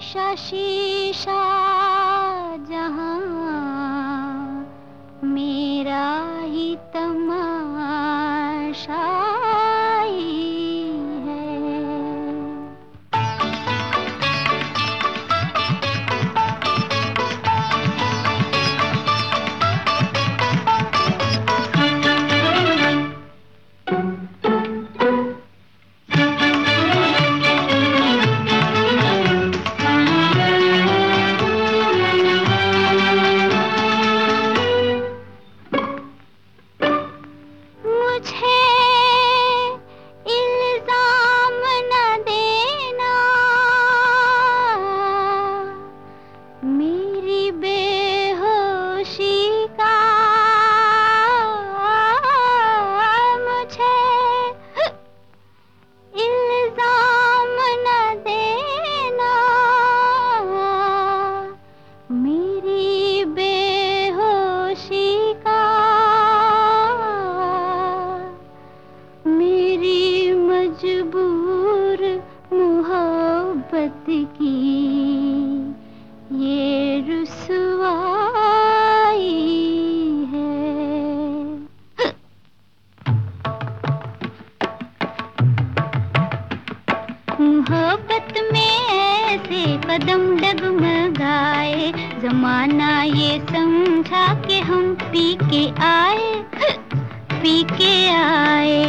शीशा शीशा जहां मेरा ही तमाशा की ये रुसवाई है। मोहब्बत में ऐसे कदम डगमगाए, जमाना ये समझा के हम पी के आए, पी के आए।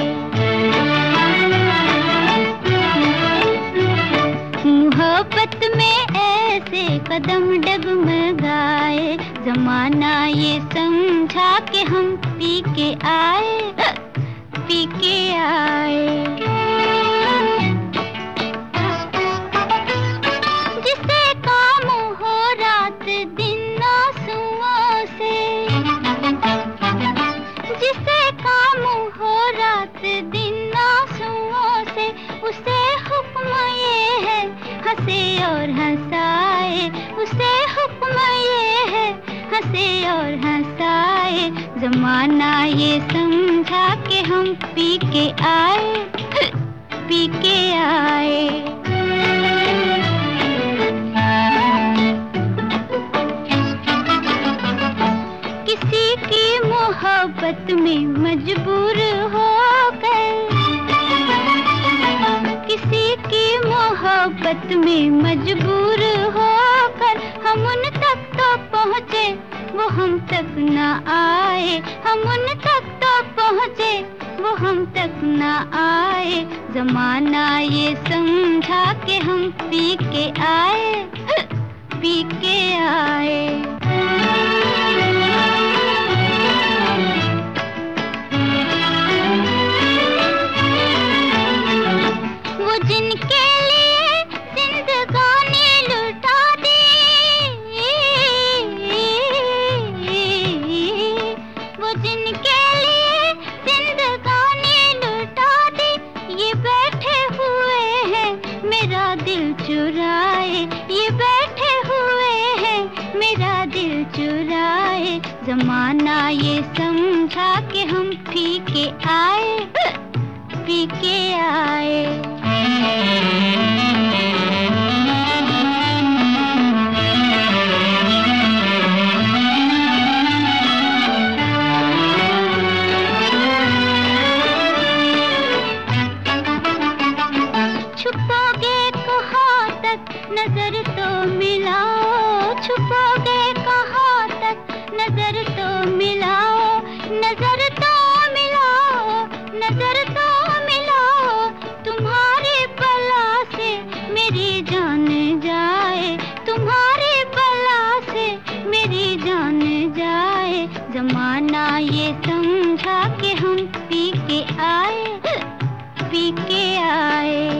मोहब्बत में ऐसे कदम डगमगाए, जमाना ये समझा के हम पी के आए, पी के आए। जिसे काम हो रात दिन आंसुओं से, जिसे काम हो रात दिन आंसुओं से, उसे हुक्म ये है हंसे और हंसाए, उसे हुक्म ये है हंसे और हंसाए। जमाना ये समझा के हम पी के आए, पी के आए। किसी की मोहब्बत में मजबूर होकर, किसी की मोहब्बत में मजबूर होकर हम उन तक तो पहुँचे, वो हम तक न आए। हम उन तक तो पहुँचे, वो हम तक न आए। जमाना ये समझा के हम पी के आए, पी के आए। जिनके लिए जिंदगानी लुटा दी, वो जिनके लिए जिंदगानी लुटा दी, ये बैठे हुए हैं मेरा दिल चुराए, ये बैठे हुए हैं मेरा दिल चुराए। जमाना ये समझा के हम पी के आए, पी के आए। छुपोगे कहाँ तक नजर तो मिलाओ, छुपोगे कहाँ तक नजर तो मिलाओ, नजर तो मिलाओ, नजर तो मिलाओ। तुम्हारी बला से मेरी जान जाए, तुम्हारी बला से मेरी जान जाए। जमाना ये समझा के हम पी के आए, पी के आए।